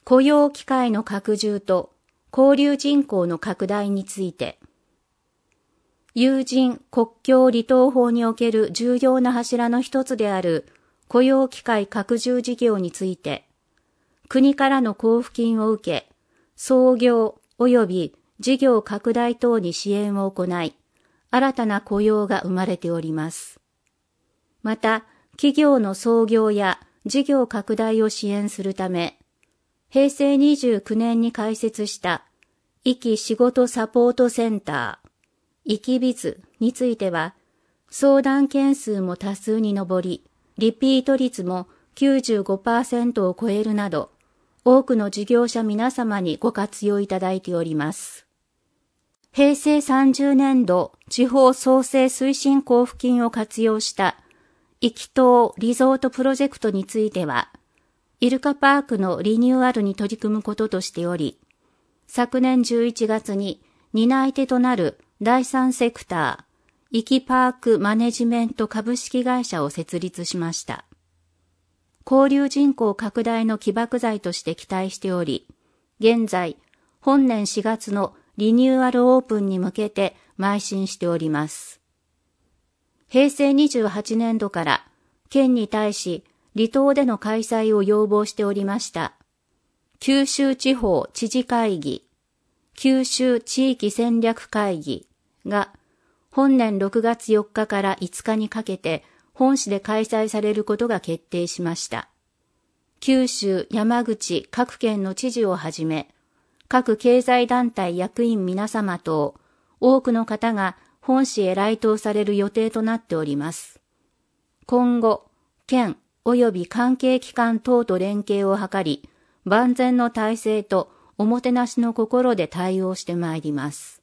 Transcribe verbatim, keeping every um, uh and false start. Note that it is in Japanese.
雇用機会の拡充と交流人口の拡大について、有人国境離島法における重要な柱の一つである雇用機会拡充事業について、国からの交付金を受け、創業及び事業拡大等に支援を行い、新たな雇用が生まれております。また、企業の創業や事業拡大を支援するため、へいせいにじゅうきゅうねんに開設した壱岐仕事サポートセンター、壱岐ビズについては、相談件数も多数に上り、リピート率も きゅうじゅうごパーセント を超えるなど、多くの事業者皆様にご活用いただいております。へいせいさんじゅうねんど地方創生推進交付金を活用した壱岐島リゾートプロジェクトについては、イルカパークのリニューアルに取り組むこととしており、昨年じゅういちがつに担い手となる第三セクター、壱岐パークマネジメント株式会社を設立しました。交流人口拡大の起爆剤として期待しており、現在、本年しがつのリニューアルオープンに向けて邁進しております。へいせいにじゅうはちねんどから県に対し離島での開催を要望しておりました九州地方知事会議、九州地域戦略会議が本年ろくがつよっかからいつかにかけて本市で開催されることが決定しました。九州、山口各県の知事をはじめ、各経済団体役員皆様と多くの方が本市へ来島される予定となっております。今後、県及び関係機関等と連携を図り、万全の体制とおもてなしの心で対応してまいります。